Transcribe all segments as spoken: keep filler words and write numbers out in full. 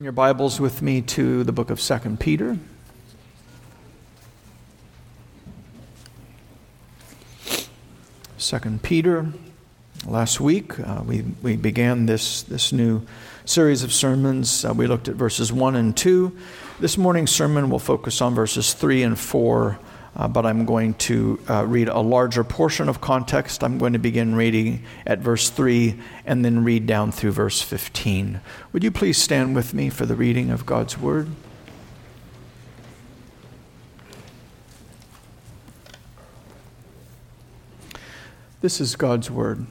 Your Bibles with me to the book of Second Peter. Second Peter. Last week uh, we we began this this new series of sermons. Uh, we looked at verses one and two. This morning's sermon will focus on verses three and four. Uh, but I'm going to uh, read a larger portion of context. I'm going to begin reading at verse three and then read down through verse fifteen. Would you please stand with me for the reading of God's Word? This is God's Word.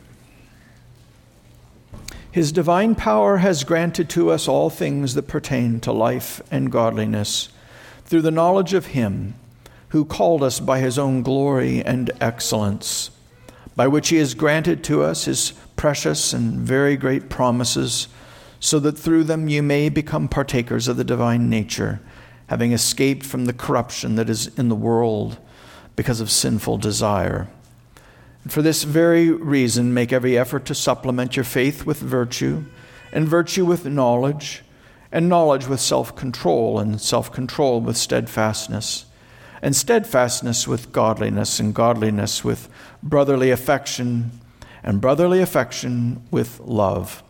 His divine power has granted to us all things that pertain to life and godliness through the knowledge of Him who called us by His own glory and excellence, by which He has granted to us His precious and very great promises, so that through them you may become partakers of the divine nature, having escaped from the corruption that is in the world because of sinful desire. And for this very reason, make every effort to supplement your faith with virtue, and virtue with knowledge, and knowledge with self-control, and self-control with steadfastness, and steadfastness with godliness, and godliness with brotherly affection, and brotherly affection with love.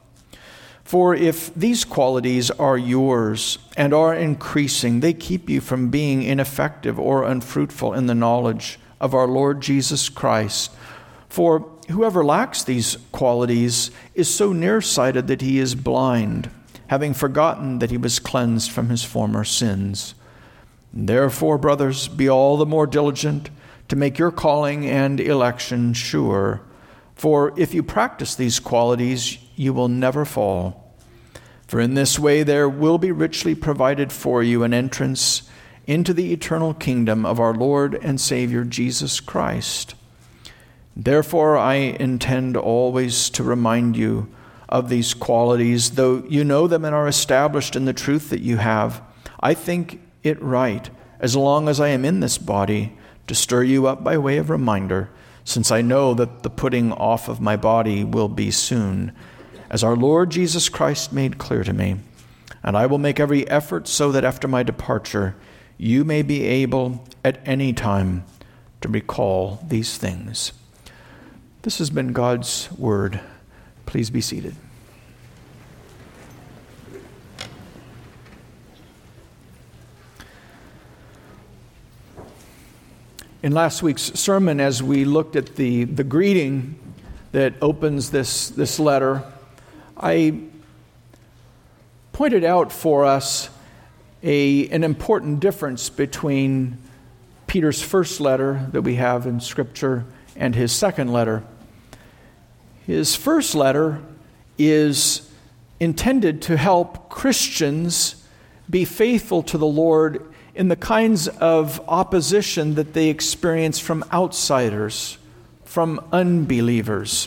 For if these qualities are yours and are increasing, they keep you from being ineffective or unfruitful in the knowledge of our Lord Jesus Christ. For whoever lacks these qualities is so nearsighted that he is blind, having forgotten that he was cleansed from his former sins. Therefore, brothers, be all the more diligent to make your calling and election sure. For if you practice these qualities, you will never fall. For in this way there will be richly provided for you an entrance into the eternal kingdom of our Lord and Savior Jesus Christ. Therefore, I intend always to remind you of these qualities, though you know them and are established in the truth that you have. I think it right, as long as I am in this body, to stir you up by way of reminder, since I know that the putting off of my body will be soon, as our Lord Jesus Christ made clear to me. And I will make every effort so that after my departure, you may be able at any time to recall these things. This has been God's word. Please be seated. In last week's sermon, as we looked at the, the greeting that opens this, this letter, I pointed out for us a, an important difference between Peter's first letter that we have in Scripture and his second letter. His first letter is intended to help Christians be faithful to the Lord in the kinds of opposition that they experience from outsiders, from unbelievers.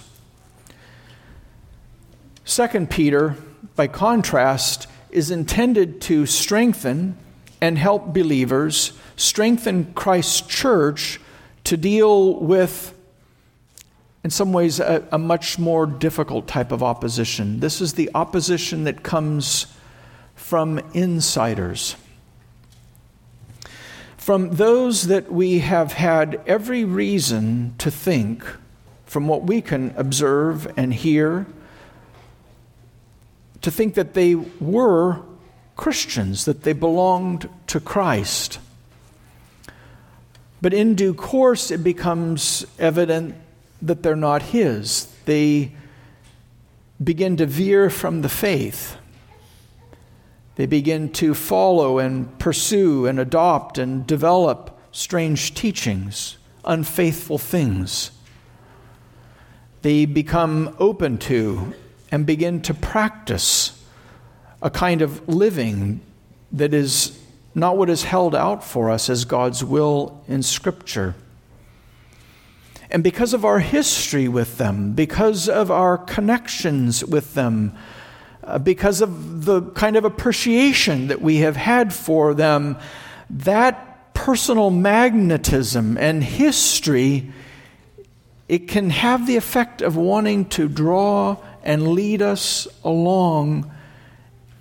Second Peter, by contrast, is intended to strengthen and help believers, strengthen Christ's church to deal with, in some ways, a, a much more difficult type of opposition. This is the opposition that comes from insiders, from those that we have had every reason to think, from what we can observe and hear, to think that they were Christians, that they belonged to Christ. But in due course, it becomes evident that they're not His. They begin to veer from the faith. They begin to follow and pursue and adopt and develop strange teachings, unfaithful things. They become open to and begin to practice a kind of living that is not what is held out for us as God's will in Scripture. And because of our history with them, because of our connections with them, uh, because of the kind of appreciation that we have had for them, that personal magnetism and history, it can have the effect of wanting to draw and lead us along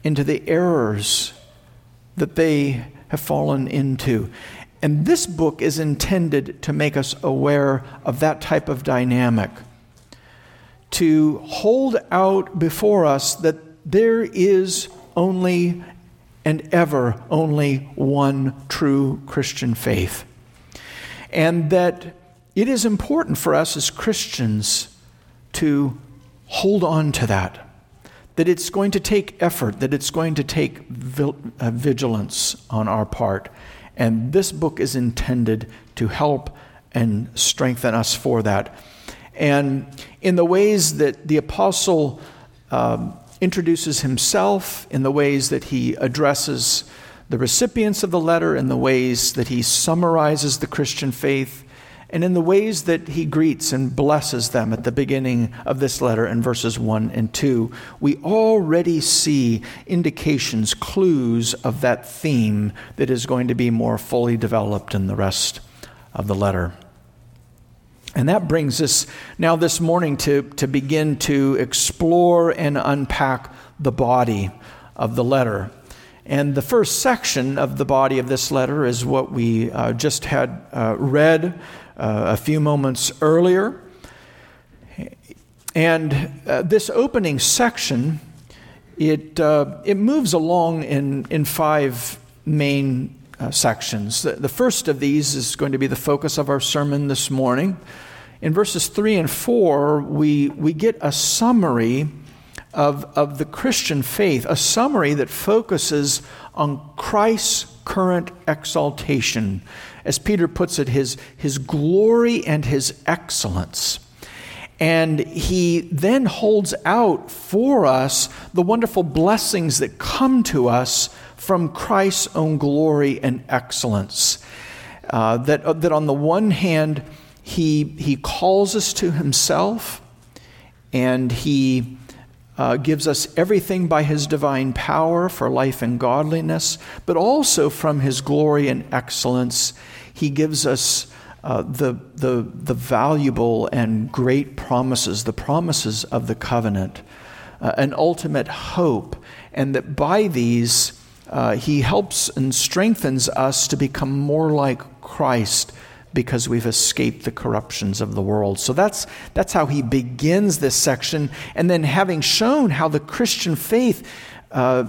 into the errors that they have fallen into. And this book is intended to make us aware of that type of dynamic, to hold out before us that there is only and ever only one true Christian faith. And that it is important for us as Christians to hold on to that. That it's going to take effort, that it's going to take vigilance on our part. And this book is intended to help and strengthen us for that. And in the ways that the apostle um, introduces himself, in the ways that he addresses the recipients of the letter, in the ways that he summarizes the Christian faith, and in the ways that he greets and blesses them at the beginning of this letter in verses one and two, we already see indications, clues of that theme that is going to be more fully developed in the rest of the letter. And that brings us now this morning to, to begin to explore and unpack the body of the letter. And the first section of the body of this letter is what we uh, just had uh, read uh, a few moments earlier. And uh, this opening section, it uh, it moves along in, in five main uh, sections. The, the first of these is going to be the focus of our sermon this morning. In verses three and four, we we get a summary of, of the Christian faith, a summary that focuses on Christ's current exaltation. As Peter puts it, his, his glory and his excellence. And he then holds out for us the wonderful blessings that come to us from Christ's own glory and excellence. Uh, that, uh, that on the one hand, he, he calls us to himself, and he uh, gives us everything by his divine power for life and godliness, but also from his glory and excellence, he gives us uh, the, the, the valuable and great promises, the promises of the covenant, uh, an ultimate hope, and that by these uh, he helps and strengthens us to become more like Christ, because we've escaped the corruptions of the world. So that's that's how he begins this section. And then, having shown how the Christian faith uh,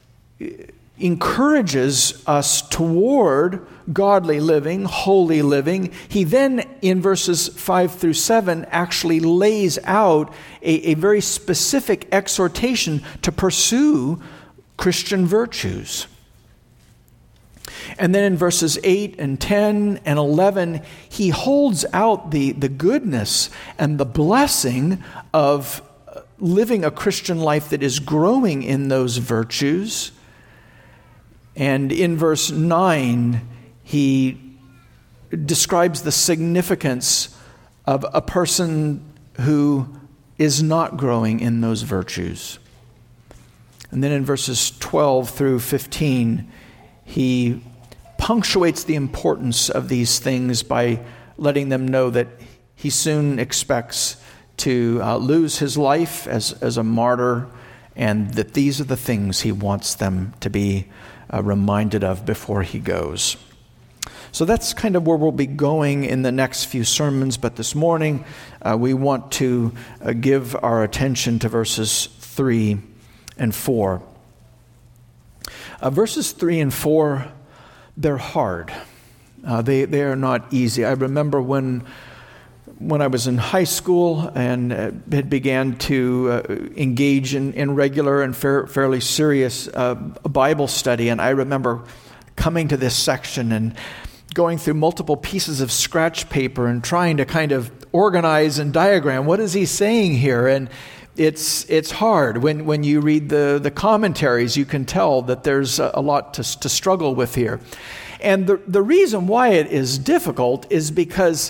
encourages us toward godly living, holy living, he then, in verses five through seven, actually lays out a, a very specific exhortation to pursue Christian virtues. And then in verses eight and ten and eleven, he holds out the, the goodness and the blessing of living a Christian life that is growing in those virtues. And in verse nine, he describes the significance of a person who is not growing in those virtues. And then in verses twelve through fifteen, he punctuates the importance of these things by letting them know that he soon expects to uh, lose his life as, as a martyr, and that these are the things he wants them to be uh, reminded of before he goes. So that's kind of where we'll be going in the next few sermons, but this morning uh, we want to uh, give our attention to verses three and four. Uh, verses three and four, they're hard. Uh, they they are not easy. I remember when when I was in high school and uh, had began to uh, engage in, in regular and fair, fairly serious uh, Bible study, and I remember coming to this section and going through multiple pieces of scratch paper and trying to kind of organize and diagram, what is he saying here? And It's it's hard. When when you read the, the commentaries, you can tell that there's a, a lot to, to struggle with here. And the, the reason why it is difficult is because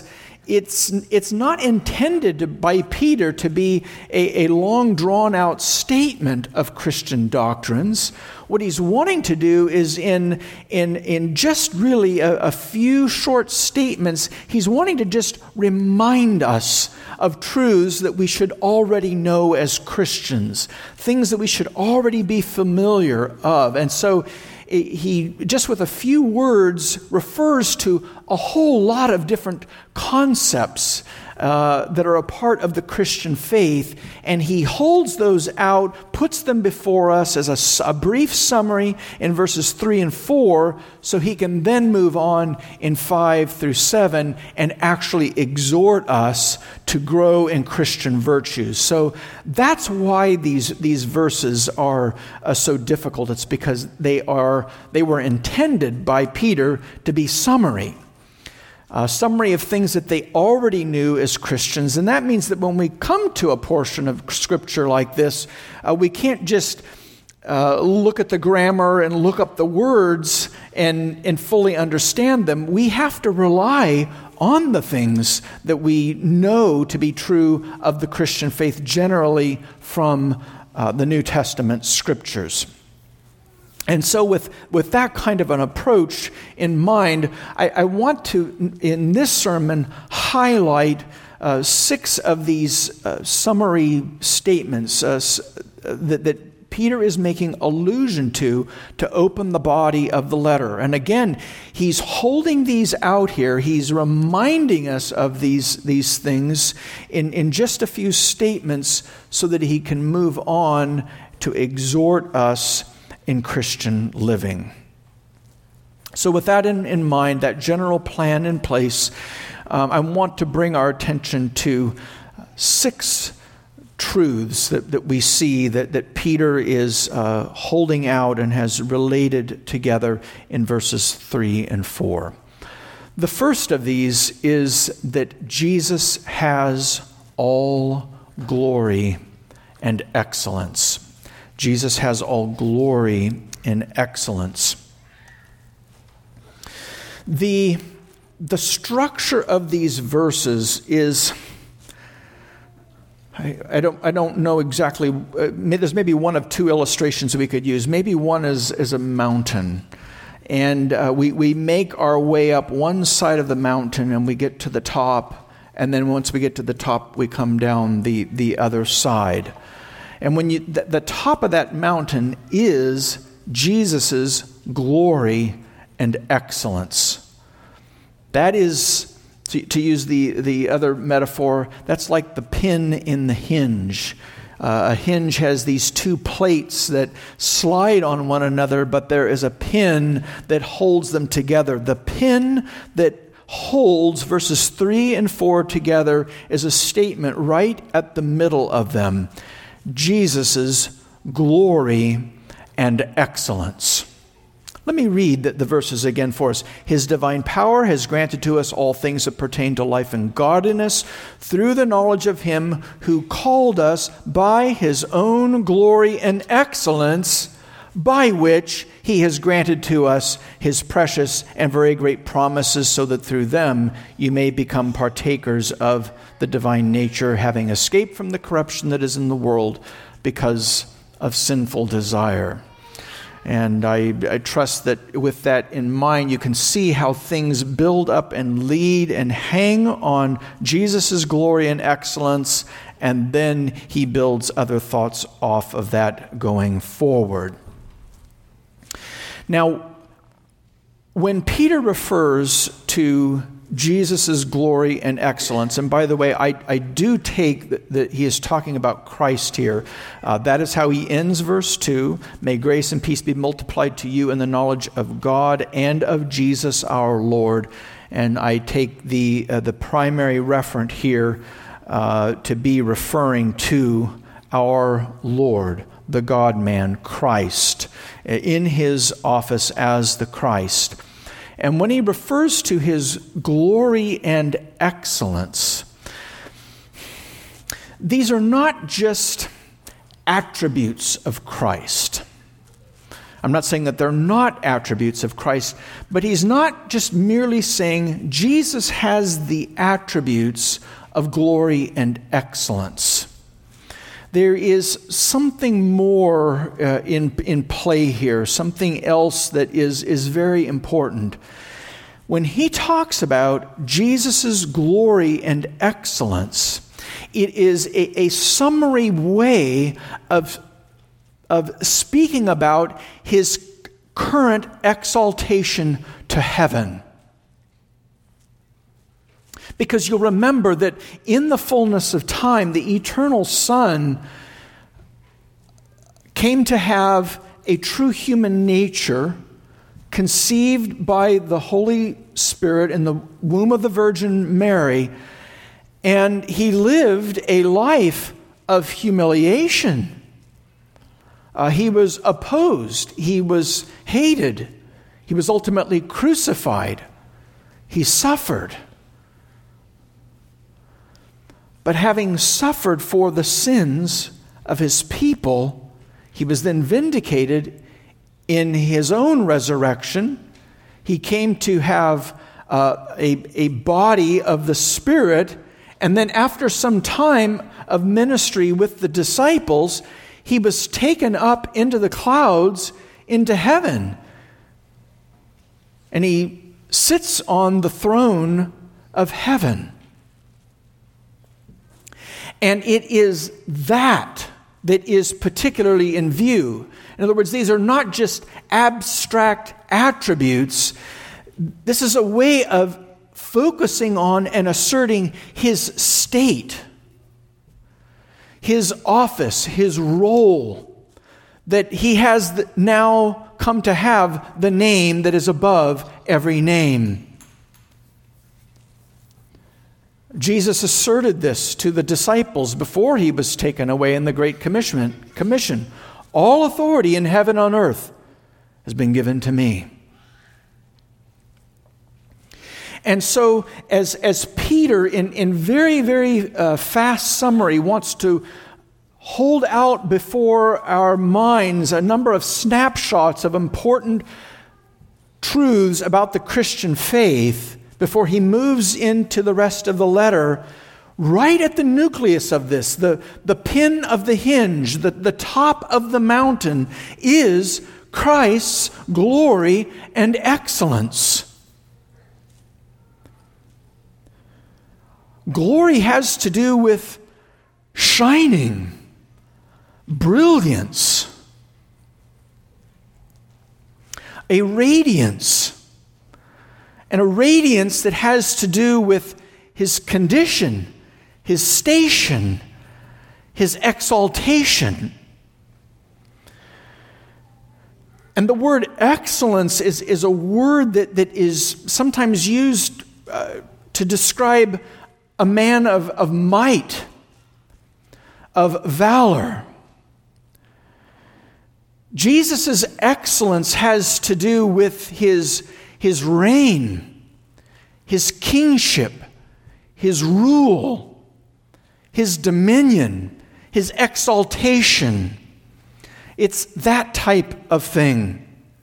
it's it's not intended to, by Peter to be a, a long, drawn-out statement of Christian doctrines. What he's wanting to do is in, in, in just really a, a few short statements, he's wanting to just remind us of truths that we should already know as Christians, things that we should already be familiar of. And so he, just with a few words, refers to a whole lot of different concepts uh, that are a part of the Christian faith, and he holds those out, puts them before us as a, a brief summary in verses three and four, so he can then move on in five through seven and actually exhort us to grow in Christian virtues. So that's why these these verses are uh, so difficult. It's because they are they were intended by Peter to be summary. A summary of things that they already knew as Christians. And that means that when we come to a portion of Scripture like this, uh, we can't just uh, look at the grammar and look up the words and, and fully understand them. We have to rely on the things that we know to be true of the Christian faith generally from uh, the New Testament Scriptures. And so with, with that kind of an approach in mind, I, I want to, in this sermon, highlight uh, six of these uh, summary statements uh, that, that Peter is making allusion to to open the body of the letter. And again, he's holding these out here. He's reminding us of these, these things in, in just a few statements so that he can move on to exhort us in Christian living. So with that in, in mind, that general plan in place, um, I want to bring our attention to six truths that, that we see that, that Peter is uh, holding out and has related together in verses three and four. The first of these is that Jesus has all glory and excellence. Jesus has all glory and excellence. The, the structure of these verses is, I, I don't I don't know exactly, uh, there's maybe one of two illustrations we could use. Maybe one is, is a mountain. And uh, we, we make our way up one side of the mountain and we get to the top. And then once we get to the top, we come down the, the other side. And when you, the, the top of that mountain is Jesus' glory and excellence. That is, to, to use the, the other metaphor, that's like the pin in the hinge. Uh, a hinge has these two plates that slide on one another, but there is a pin that holds them together. The pin that holds verses three and four together is a statement right at the middle of them. Jesus' glory and excellence. Let me read the, the verses again for us. His divine power has granted to us all things that pertain to life and godliness through the knowledge of him who called us by his own glory and excellence, by which he has granted to us his precious and very great promises, so that through them you may become partakers of the divine nature, having escaped from the corruption that is in the world because of sinful desire. And I, I trust that with that in mind, you can see how things build up and lead and hang on Jesus' glory and excellence, and then he builds other thoughts off of that going forward. Now, when Peter refers to Jesus' glory and excellence, and by the way, I, I do take that, that he is talking about Christ here. Uh, that is how he ends verse two. May grace and peace be multiplied to you in the knowledge of God and of Jesus our Lord. And I take the uh, the primary referent here uh, to be referring to our Lord, the God-man, Christ, in his office as the Christ. And when he refers to his glory and excellence, these are not just attributes of Christ. I'm I'm not saying that they're not attributes of Christ, but he's not just merely saying Jesus has the attributes of glory and excellence. There is something more uh, in, in play here, something else that is, is very important. When he talks about Jesus' glory and excellence, it is a, a summary way of, of speaking about his current exaltation to heaven. Because you'll remember that in the fullness of time, the eternal Son came to have a true human nature, conceived by the Holy Spirit in the womb of the Virgin Mary, and he lived a life of humiliation. Uh, he was opposed. He was hated. He was ultimately crucified. He suffered. But having suffered for the sins of his people, he was then vindicated in his own resurrection. He came to have uh, a, a body of the Spirit, and then after some time of ministry with the disciples, he was taken up into the clouds, into heaven. And he sits on the throne of heaven. And it is that that is particularly in view. In other words, these are not just abstract attributes. This is a way of focusing on and asserting his state, his office, his role, that he has now come to have the name that is above every name. Jesus asserted this to the disciples before he was taken away in the Great Commission. All authority in heaven and on earth has been given to me. And so as, as Peter, in, in very, very uh, fast summary, wants to hold out before our minds a number of snapshots of important truths about the Christian faith, before he moves into the rest of the letter, right at the nucleus of this, the, the pin of the hinge, the, the top of the mountain, is Christ's glory and excellence. Glory has to do with shining, brilliance, a radiance. And a radiance that has to do with his condition, his station, his exaltation. And the word excellence is, is a word that, that is sometimes used uh, to describe a man of, of might, of valor. Jesus' excellence has to do with his His reign, his kingship, his rule, his dominion, his exaltation. It's that type of thing.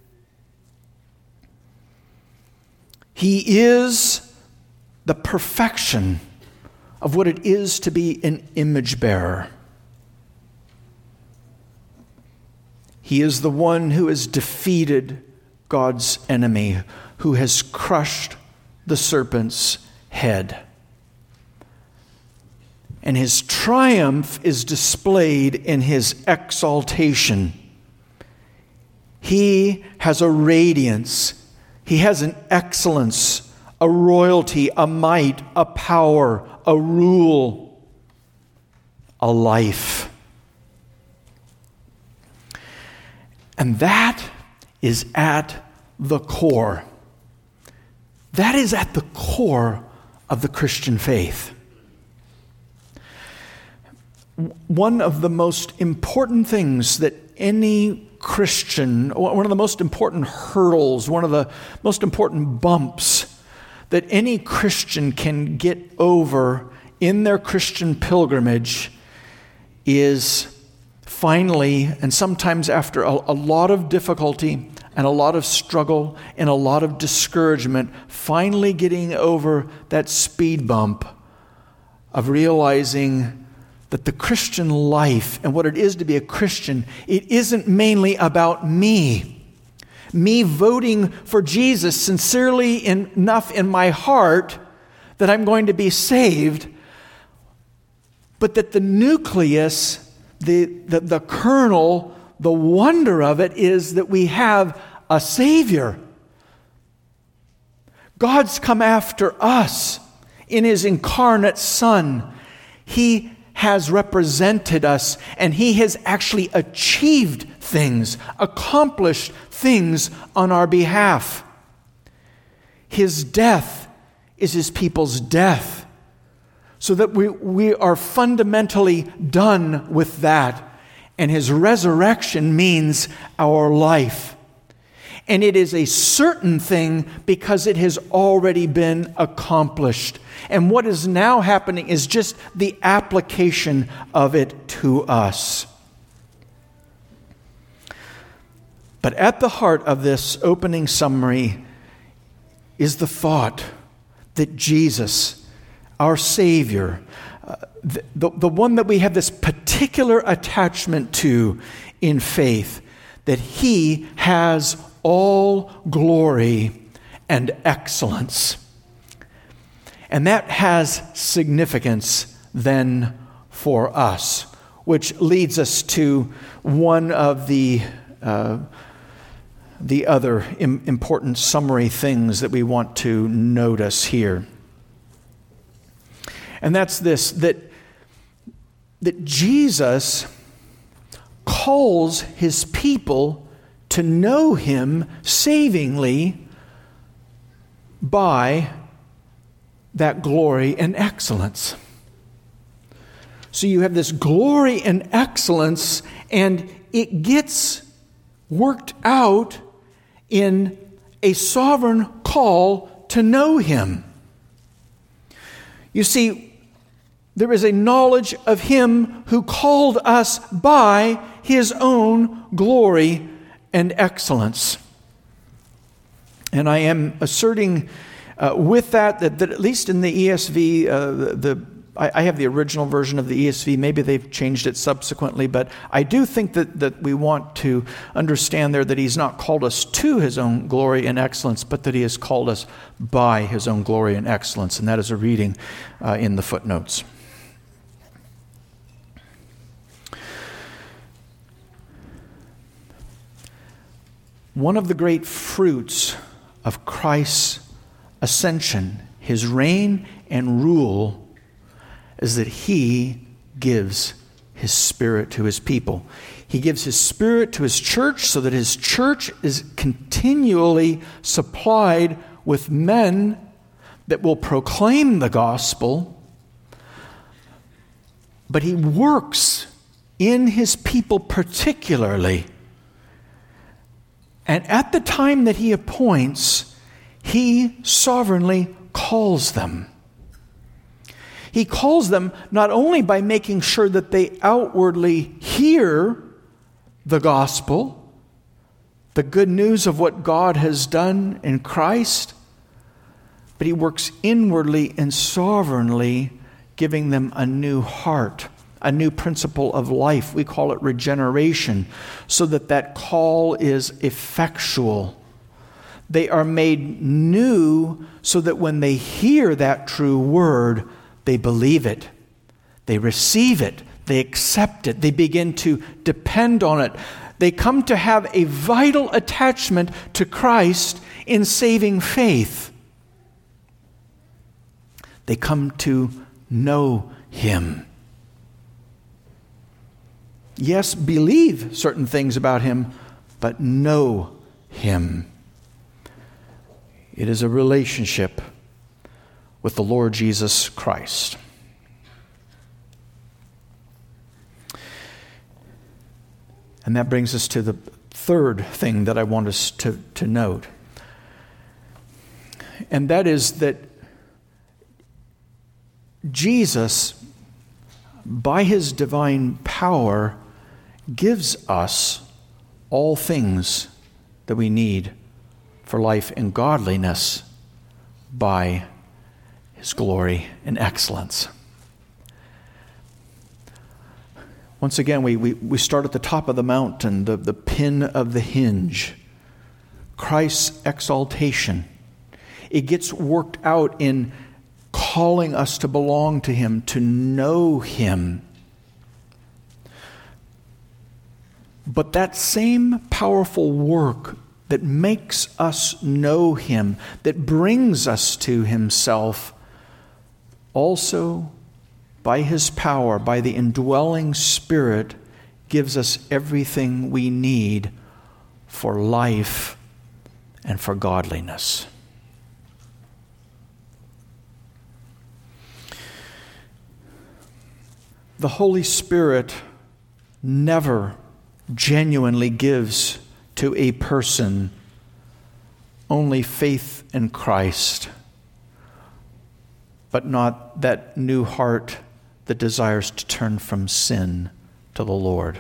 He is the perfection of what it is to be an image bearer. He is the one who has defeated God's enemy, who has crushed the serpent's head. And his triumph is displayed in his exaltation. He has a radiance. He has an excellence, a royalty, a might, a power, a rule, a life. And that is at the core. That is at the core of the Christian faith. One of the most important things that any Christian, one of the most important hurdles, one of the most important bumps that any Christian can get over in their Christian pilgrimage is finally, and sometimes after a, a lot of difficulty and a lot of struggle and a lot of discouragement, finally getting over that speed bump of realizing that the Christian life and what it is to be a Christian, it isn't mainly about me. Me voting for Jesus sincerely enough in my heart that I'm going to be saved, but that the nucleus, the, the, the kernel, the wonder of it is that we have a Savior. God's come after us in His incarnate Son. He has represented us, and He has actually achieved things, accomplished things on our behalf. His death is His people's death, so that we, we are fundamentally done with that. And His resurrection means our life. And it is a certain thing because it has already been accomplished. And what is now happening is just the application of it to us. But at the heart of this opening summary is the thought that Jesus, our Savior, uh, the, the, the one that we have this particular attachment to in faith, that He has all glory and excellence. And that has significance then for us, which leads us to one of the uh, the other im- important summary things that we want to notice here. And that's this, that, that Jesus calls His people to know Him savingly by that glory and excellence. So you have this glory and excellence, and it gets worked out in a sovereign call to know Him. You see, there is a knowledge of Him who called us by His own glory and excellence. And I am asserting uh, with that, that that at least in the E S V, uh, the, the I, I have the original version of the E S V. Maybe they've changed it subsequently, but I do think that, that we want to understand there that He's not called us to His own glory and excellence, but that He has called us by His own glory and excellence. And that is a reading uh, in the footnotes. One of the great fruits of Christ's ascension, His reign and rule, is that He gives His Spirit to His people. He gives His Spirit to His church so that His church is continually supplied with men that will proclaim the gospel. But He works in His people particularly. And at the time that He appoints, He sovereignly calls them. He calls them not only by making sure that they outwardly hear the gospel, the good news of what God has done in Christ, but He works inwardly and sovereignly, giving them a new heart, a new principle of life. We call it regeneration, so that that call is effectual. They are made new so that when they hear that true word, they believe it, they receive it, they accept it, they begin to depend on it. They come to have a vital attachment to Christ in saving faith. They come to know Him. Yes, believe certain things about Him, but know Him. It is a relationship with the Lord Jesus Christ. And that brings us to the third thing that I want us to, to note. And that is that Jesus, by His divine power, gives us all things that we need for life and godliness by His glory and excellence. Once again, we, we, we start at the top of the mountain, the, the pin of the hinge. Christ's exaltation. It gets worked out in calling us to belong to Him, to know Him. But that same powerful work that makes us know Him, that brings us to Himself, also by His power, by the indwelling Spirit, gives us everything we need for life and for godliness. The Holy Spirit never genuinely gives to a person only faith in Christ, but not that new heart that desires to turn from sin to the Lord.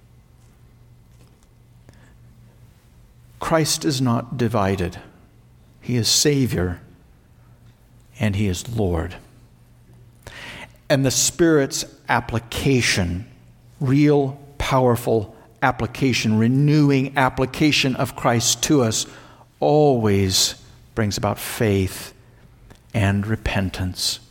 Christ is not divided. He is Savior and He is Lord. And the Spirit's application, real, powerful application, renewing application of Christ to us, always brings about faith and repentance.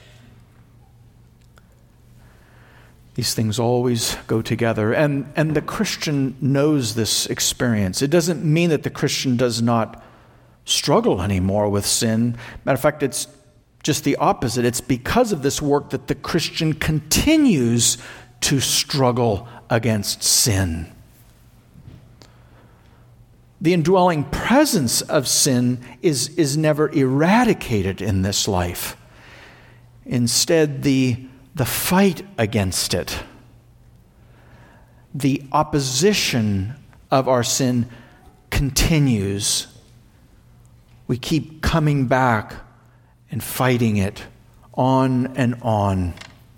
These things always go together. And, and the Christian knows this experience. It doesn't mean that the Christian does not struggle anymore with sin. Matter of fact, it's just the opposite. It's because of this work that the Christian continues to struggle against sin. The indwelling presence of sin is, is never eradicated in this life. Instead, the The fight against it, the opposition of our sin continues. We keep coming back and fighting it on and on.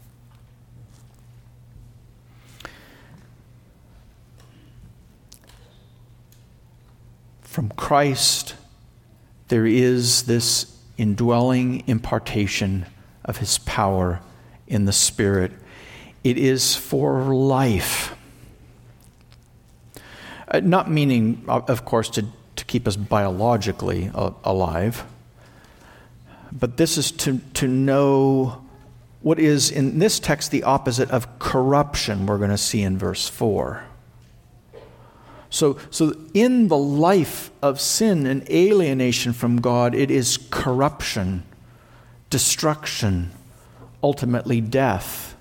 From Christ, there is this indwelling impartation of His power in the Spirit. It is for life. Uh, not meaning, of course, to, to keep us biologically uh, alive, but this is to, to know what is, in this text, the opposite of corruption, we're going to see in verse four. So, so in the life of sin and alienation from God, it is corruption, destruction, ultimately death.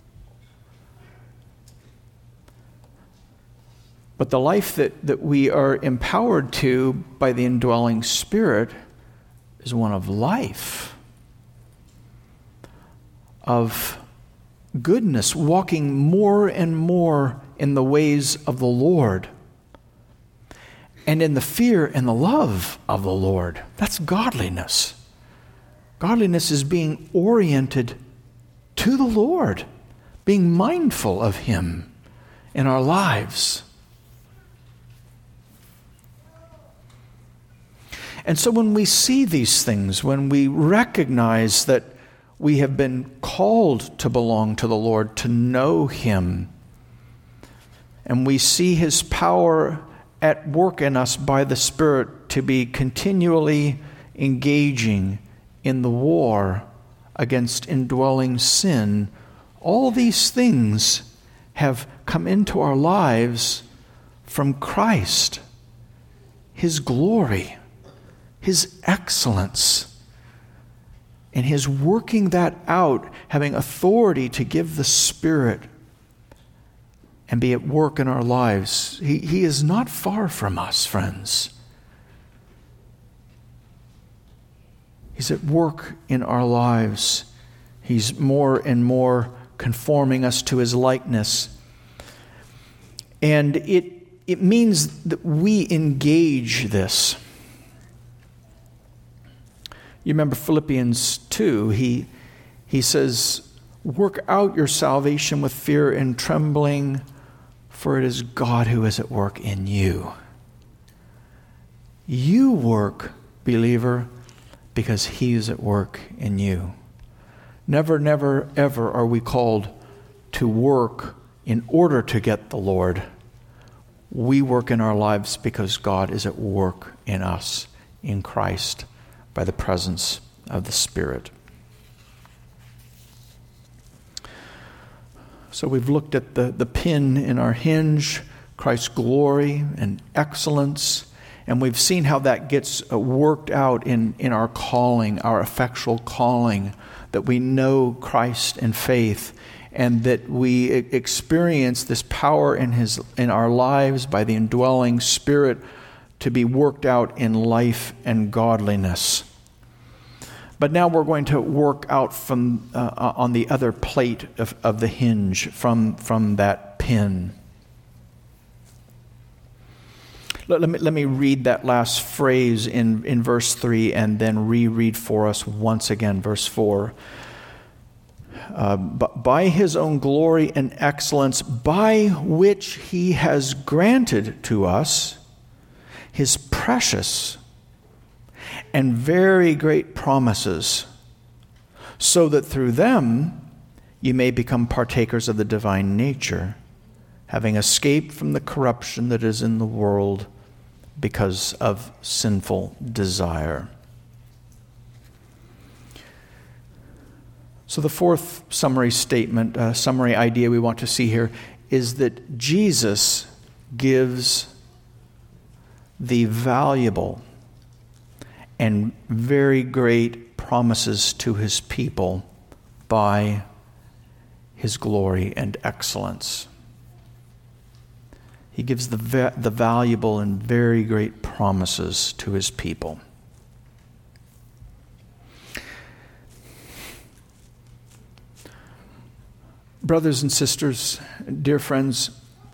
But the life that, that we are empowered to by the indwelling Spirit is one of life, of goodness, walking more and more in the ways of the Lord and in the fear and the love of the Lord. That's godliness. Godliness is being oriented to the Lord, being mindful of Him in our lives. And so when we see these things, when we recognize that we have been called to belong to the Lord, to know Him, and we see His power at work in us by the Spirit to be continually engaging in the war against indwelling sin, all these things have come into our lives from Christ, His glory, His excellence, and His working that out, having authority to give the Spirit and be at work in our lives. He, he is not far from us, friends. He's at work in our lives. He's more and more conforming us to His likeness. And it, it means that we engage this. You remember Philippians two, he, he says, work out your salvation with fear and trembling, for it is God who is at work in you. You work, believer, because he is at work in you. Never, never, ever are we called to work in order to get the Lord. We work in our lives because God is at work in us, in Christ, by the presence of the Spirit. So we've looked at the, the pin in our hinge, Christ's glory and excellence, and we've seen how that gets worked out in, in our calling, our effectual calling, that we know Christ in faith, and that we experience this power in his in our lives by the indwelling Spirit to be worked out in life and godliness. But now we're going to work out from uh, on the other plate of, of the hinge, from, from that pin. Let, let, me, let me read that last phrase in, in verse three and then reread for us once again, verse four. Uh, but by his own glory and excellence, by which he has granted to us his precious and very great promises, so that through them you may become partakers of the divine nature, having escaped from the corruption that is in the world because of sinful desire. So the fourth summary statement, uh, summary idea we want to see here is that Jesus gives the valuable and very great promises to his people by his glory and excellence. He gives the va- the valuable and very great promises to his people. Brothers and sisters, dear friends,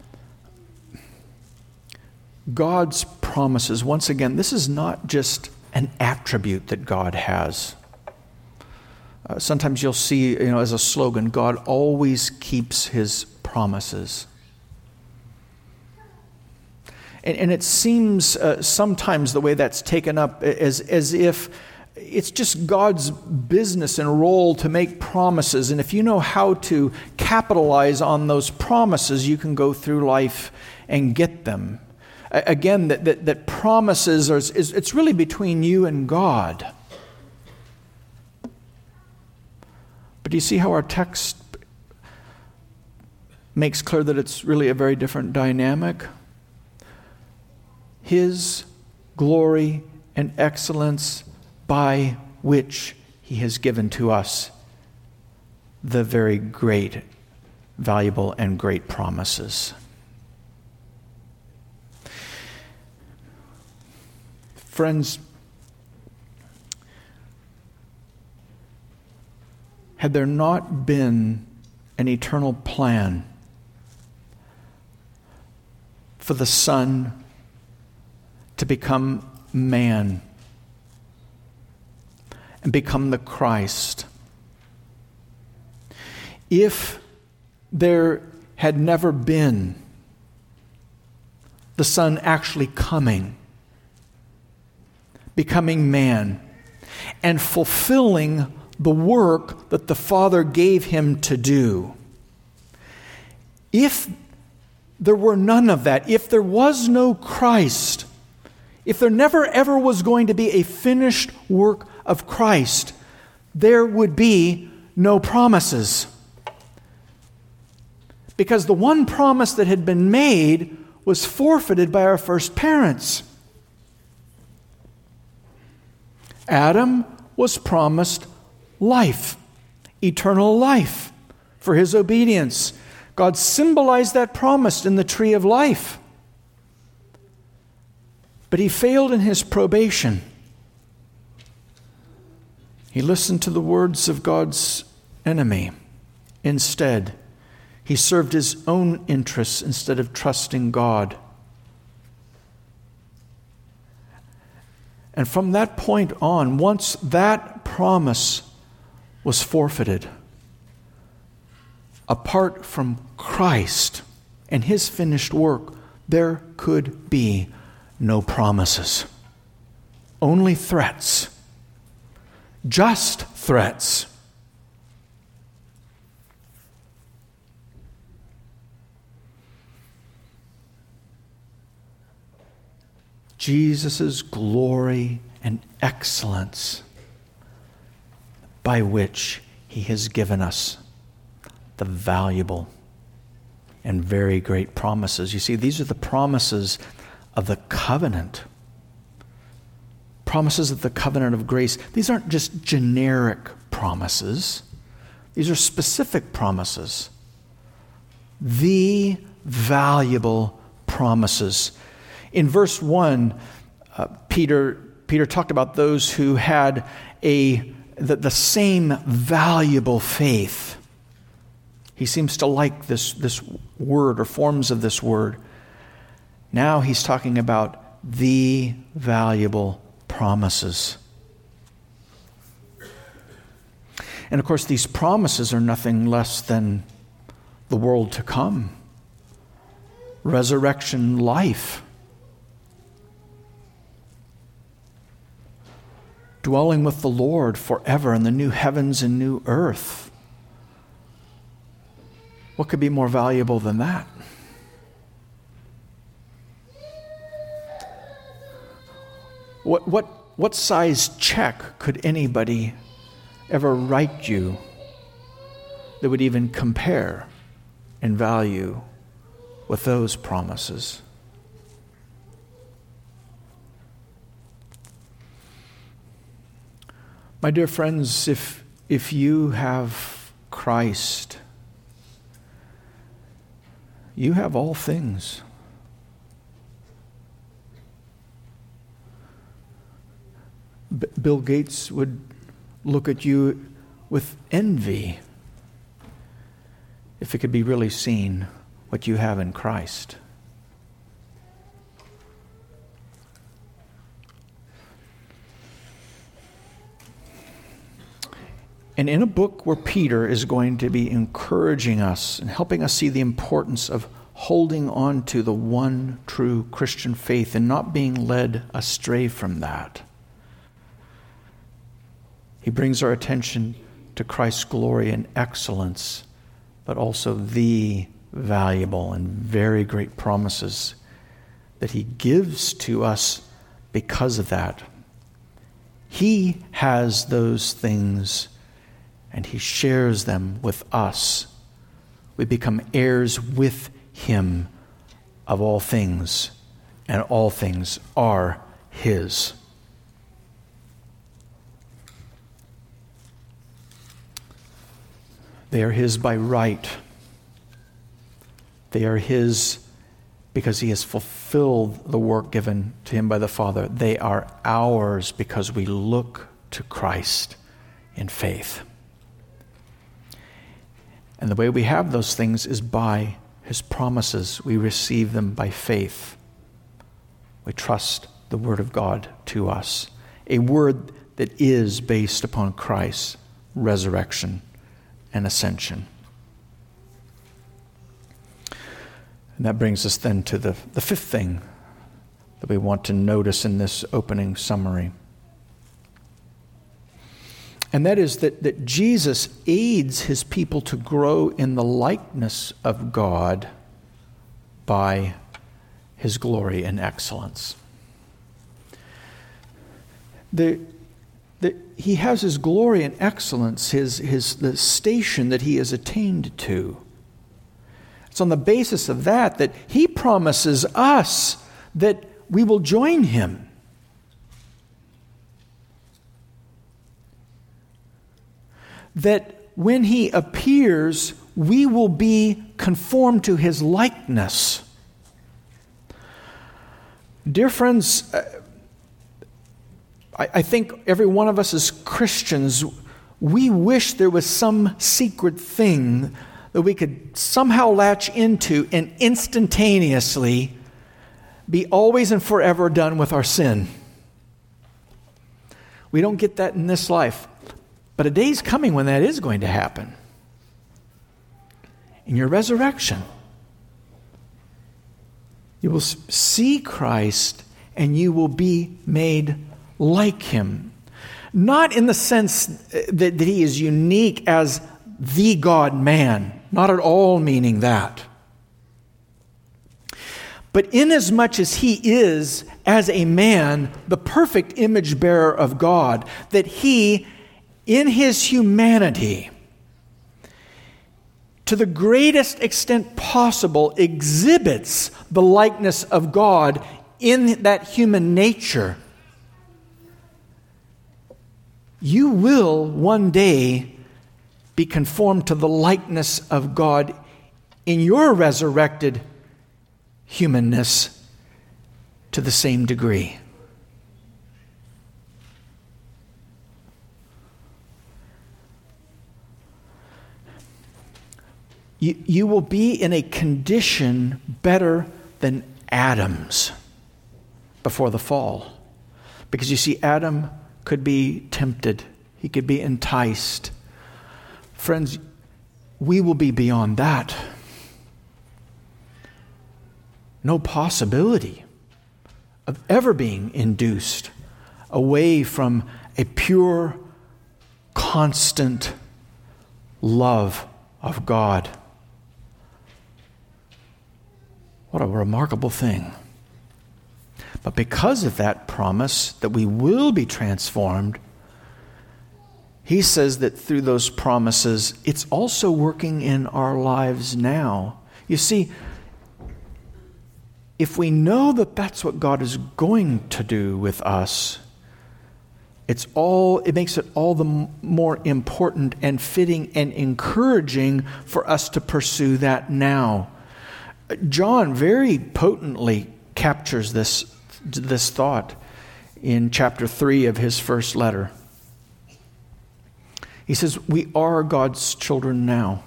God's promises, once again, this is not just an attribute that God has. Uh, sometimes you'll see, you know, as a slogan, God always keeps his promises. And, and it seems uh, sometimes the way that's taken up as, as if it's just God's business and role to make promises. And if you know how to capitalize on those promises, you can go through life and get them. Again, that, that, that promises are, is, it's really between you and God. But do you see how our text makes clear that it's really a very different dynamic? His glory and excellence by which he has given to us the very great, valuable, and great promises. Friends, had there not been an eternal plan for the Son to become man and become the Christ, if there had never been the Son actually coming, becoming man, and fulfilling the work that the Father gave him to do, if there were none of that, if there was no Christ, if there never ever was going to be a finished work of Christ, there would be no promises. Because the one promise that had been made was forfeited by our first parents. Adam was promised life, eternal life, for his obedience. God symbolized that promise in the tree of life. But he failed in his probation. He listened to the words of God's enemy. Instead, he served his own interests instead of trusting God. And from that point on, once that promise was forfeited, apart from Christ, and his finished work, there could be no promises. Only threats. Just threats. Jesus' glory and excellence by which he has given us the valuable and very great promises. You see, these are the promises of the covenant. Promises of the covenant of grace. These aren't just generic promises. These are specific promises. The valuable promises. In verse one, uh, Peter Peter talked about those who had a the, the same valuable faith. He seems to like this, this word or forms of this word. Now he's talking about the valuable promises. And of course, these promises are nothing less than the world to come. Resurrection life. Dwelling with the Lord forever in the new heavens and new earth. What could be more valuable than that? What, what, what size check could anybody ever write you that would even compare in value with those promises? My dear friends, if, if you have Christ, you have all things. B- Bill Gates would look at you with envy if it could be really seen what you have in Christ. And in a book where Peter is going to be encouraging us and helping us see the importance of holding on to the one true Christian faith and not being led astray from that, he brings our attention to Christ's glory and excellence, but also the valuable and very great promises that he gives to us because of that. He has those things and he shares them with us. We become heirs with him of all things, and all things are his. They are his by right. They are his because he has fulfilled the work given to him by the Father. They are ours because we look to Christ in faith. And the way we have those things is by his promises. We receive them by faith. We trust the word of God to us. A word that is based upon Christ's resurrection and ascension. And that brings us then to the, the fifth thing that we want to notice in this opening summary. And that is that, that Jesus aids his people to grow in the likeness of God by his glory and excellence. The, the, he has his glory and excellence, his, his, the station that he has attained to. It's on the basis of that that he promises us that we will join him. That when he appears, we will be conformed to his likeness. Dear friends, I, I think every one of us as Christians, we wish there was some secret thing that we could somehow latch into and instantaneously be always and forever done with our sin. We don't get that in this life. But a day's coming when that is going to happen. In your resurrection. You will see Christ and you will be made like him. Not in the sense that, that he is unique as the God-man, not at all meaning that. But inasmuch as he is, as a man, the perfect image bearer of God, that he, in his humanity, to the greatest extent possible, exhibits the likeness of God in that human nature, you will one day be conformed to the likeness of God in your resurrected humanness to the same degree. You, you will be in a condition better than Adam's before the fall. Because you see, Adam could be tempted. He could be enticed. Friends, we will be beyond that. No possibility of ever being induced away from a pure, constant love of God. What a remarkable thing. But because of that promise that we will be transformed, he says that through those promises, it's also working in our lives now. You see, if we know that that's what God is going to do with us, it's all, it makes it all the more important and fitting and encouraging for us to pursue that now. John very potently captures this, this thought in chapter three of his first letter. He says, we are God's children now.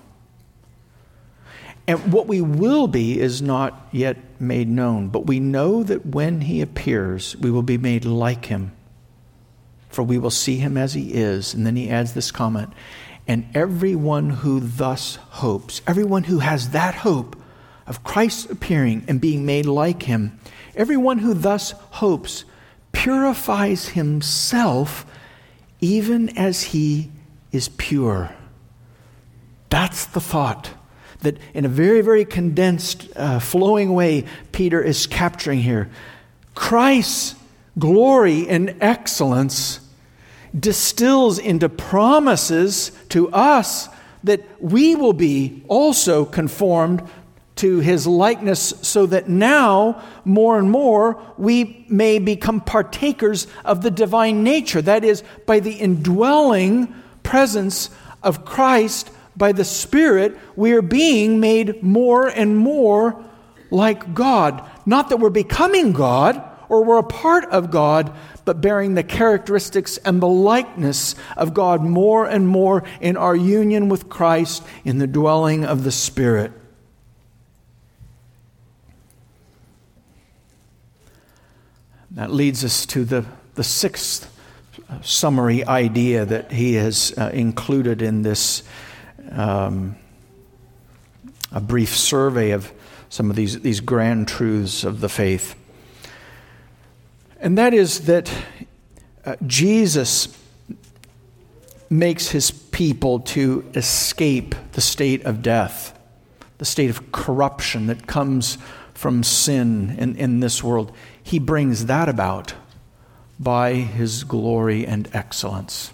And what we will be is not yet made known, but we know that when he appears, we will be made like him. For we will see him as he is. And then he adds this comment, and everyone who thus hopes, everyone who has that hope of Christ appearing and being made like him, everyone who thus hopes purifies himself even as he is pure. That's the thought that in a very, very condensed, uh, flowing way, Peter is capturing here. Christ's glory and excellence distills into promises to us that we will be also conformed to his likeness, so that now, more and more, we may become partakers of the divine nature. That is, by the indwelling presence of Christ, by the Spirit, we are being made more and more like God. Not that we're becoming God or we're a part of God, but bearing the characteristics and the likeness of God more and more in our union with Christ in the dwelling of the Spirit. That leads us to the, the sixth summary idea that he has uh, included in this um, a brief survey of some of these, these grand truths of the faith. And that is that uh, Jesus makes his people to escape the state of death, the state of corruption that comes from sin in, in this world. He brings that about by his glory and excellence.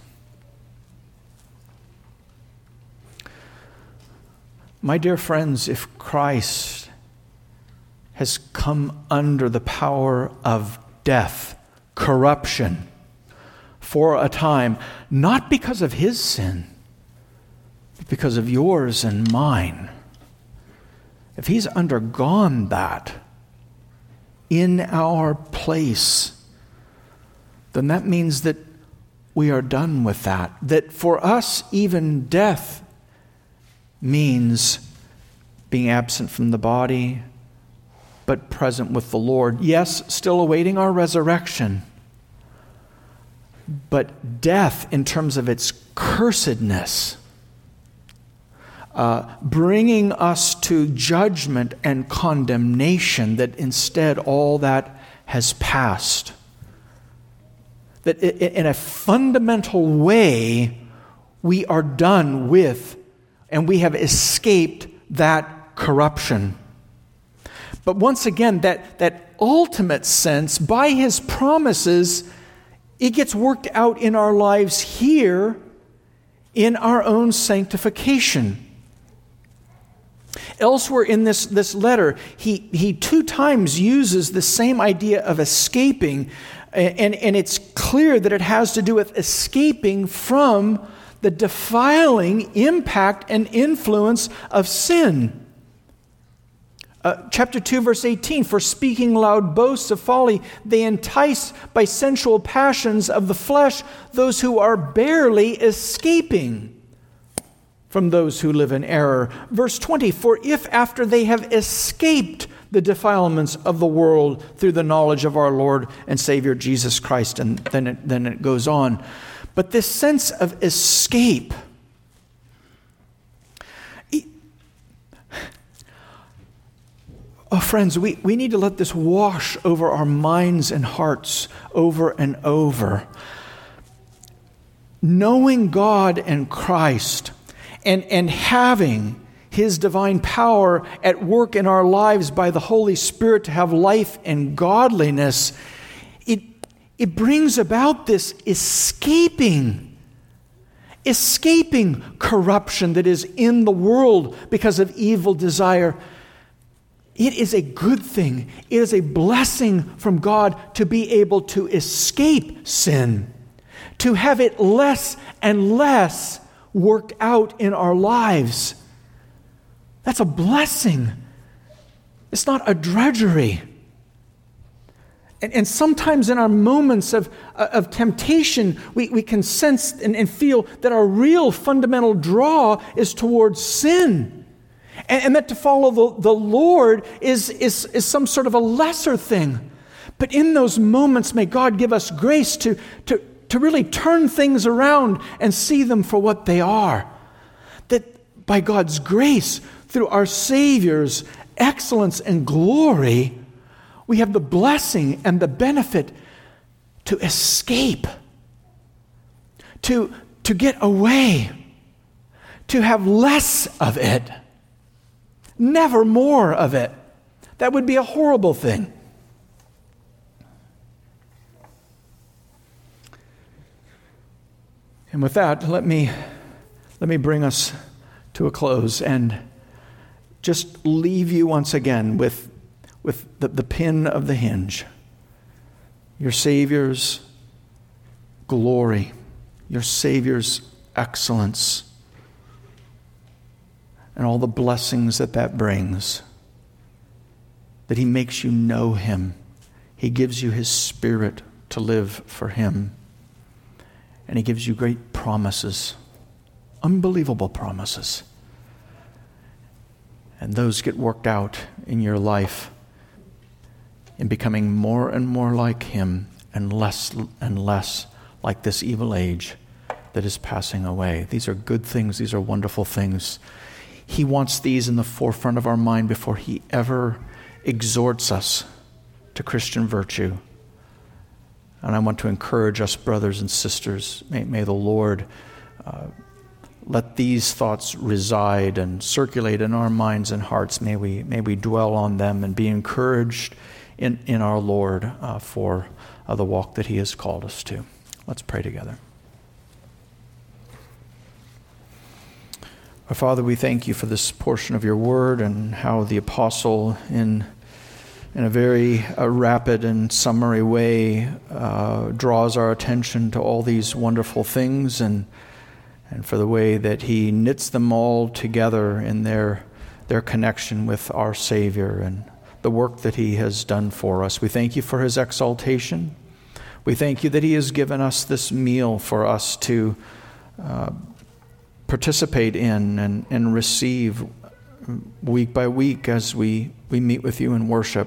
My dear friends, if Christ has come under the power of death, corruption, for a time, not because of his sin, but because of yours and mine, if he's undergone that in our place, then that means that we are done with that. That for us, even death means being absent from the body, but present with the Lord. Yes, still awaiting our resurrection. But death, in terms of its cursedness, uh, bringing us to judgment and condemnation, that instead all that has passed. That in a fundamental way, we are done with and we have escaped that corruption. But once again, that, that ultimate sense, by his promises, it gets worked out in our lives here in our own sanctification. Elsewhere in this, this letter, he, he two times uses the same idea of escaping, and, and it's clear that it has to do with escaping from the defiling impact and influence of sin. Uh, chapter two, verse eighteen, for speaking loud boasts of folly, they entice by sensual passions of the flesh those who are barely escaping from those who live in error. Verse twenty, for if after they have escaped the defilements of the world through the knowledge of our Lord and Savior Jesus Christ, and then it, then it goes on. But this sense of escape, oh, friends, we, we need to let this wash over our minds and hearts over and over. Knowing God and Christ and, and having his divine power at work in our lives by the Holy Spirit to have life and godliness, it, it brings about this escaping, escaping corruption that is in the world because of evil desire. It is a good thing. It is a blessing from God to be able to escape sin, to have it less and less worked out in our lives. That's a blessing. It's not a drudgery. And, and sometimes in our moments of, of temptation, we, we can sense and, and feel that our real fundamental draw is towards sin. And, and that to follow the, the Lord is, is, is some sort of a lesser thing. But in those moments, may God give us grace to, to, to really turn things around and see them for what they are. That by God's grace, through our Savior's excellence and glory, we have the blessing and the benefit to escape, to, to get away, to have less of it, never more of it. That would be a horrible thing. And with that, let me, let me bring us to a close and just leave you once again with, with the, the pin of the hinge. Your Savior's glory, your Savior's excellence, and all the blessings that that brings. That he makes you know him. He gives you his Spirit to live for him. And he gives you great promises, unbelievable promises. And those get worked out in your life in becoming more and more like him and less and less like this evil age that is passing away. These are good things. These are wonderful things. He wants these in the forefront of our mind before he ever exhorts us to Christian virtue. And I want to encourage us, brothers and sisters, may, may the Lord uh, let these thoughts reside and circulate in our minds and hearts. May we may we dwell on them and be encouraged in, in our Lord uh, for uh, the walk that he has called us to. Let's pray together. Our Father, we thank you for this portion of your word and how the apostle in in a very uh, rapid and summary way uh, draws our attention to all these wonderful things, and and for the way that he knits them all together in their their connection with our Savior and the work that he has done for us. We thank you for his exaltation. We thank you that he has given us this meal for us to uh, participate in and, and receive week by week as we, we meet with you in worship.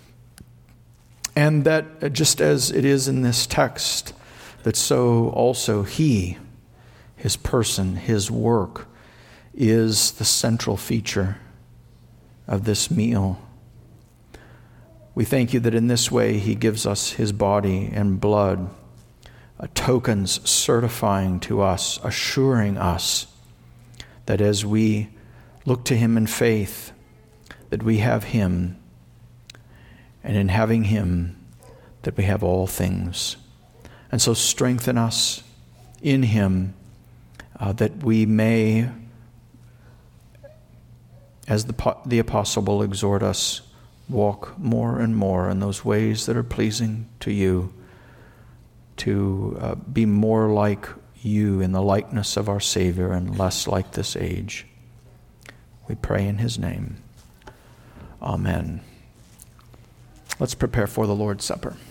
And that just as it is in this text, that so also he, his person, his work, is the central feature of this meal. We thank you that in this way he gives us his body and blood, uh, tokens certifying to us, assuring us that as we look to him in faith, that we have him, and in having him, that we have all things. And so strengthen us in him, uh, that we may, as the, the apostle will exhort us, walk more and more in those ways that are pleasing to you, to uh, be more like you in the likeness of our Savior and less like this age. We pray in his name. Amen. Let's prepare for the Lord's Supper.